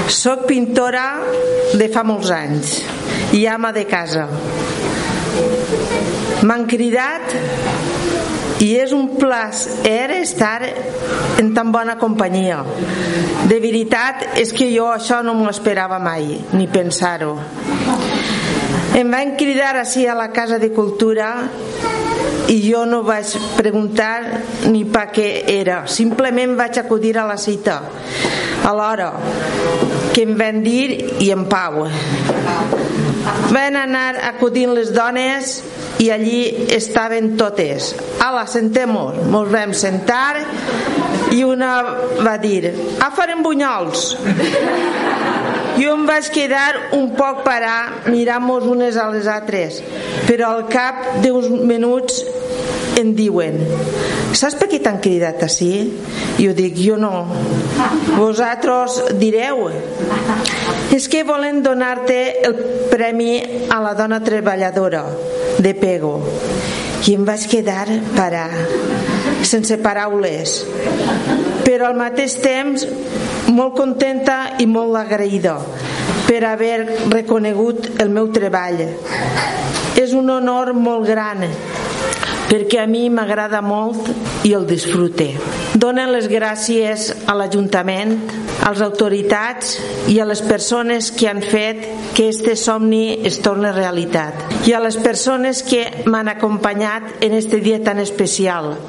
Soc pintora de fa molts anys i ama de casa. M'han cridat i és un plaer estar en tan bona companyia. De veritat és que jo això no m'ho esperava mai, ni pensar-ho. Em van cridar així a la Casa de Cultura i jo no vaig preguntar ni per què era, simplement vaig acudir a la cita a l'hora que em van dir i en pau. Van anar acudint les dones i allí estaven totes. Ala, sentem-nos. Mos vam sentar i una va dir: farem bunyols. Jo em vaig quedar un poc parar mirant-nos unes a les altres, però al cap d'uns minuts em diuen: saps per què t'han cridat així? I jo dic: jo no. Vosaltres direu. És que volen donar-te el premi a la dona treballadora de Pego. I em vaig quedar parar, sense paraules, però al mateix temps molt contenta i molt agraïda per haver reconegut el meu treball. És un honor molt gran, perquè a mi m'agrada molt i el disfrute. Donen les gràcies a l'Ajuntament, a les autoritats i a les persones que han fet que este somni es torni realitat, i a les persones que m'han acompanyat en este dia tan especial.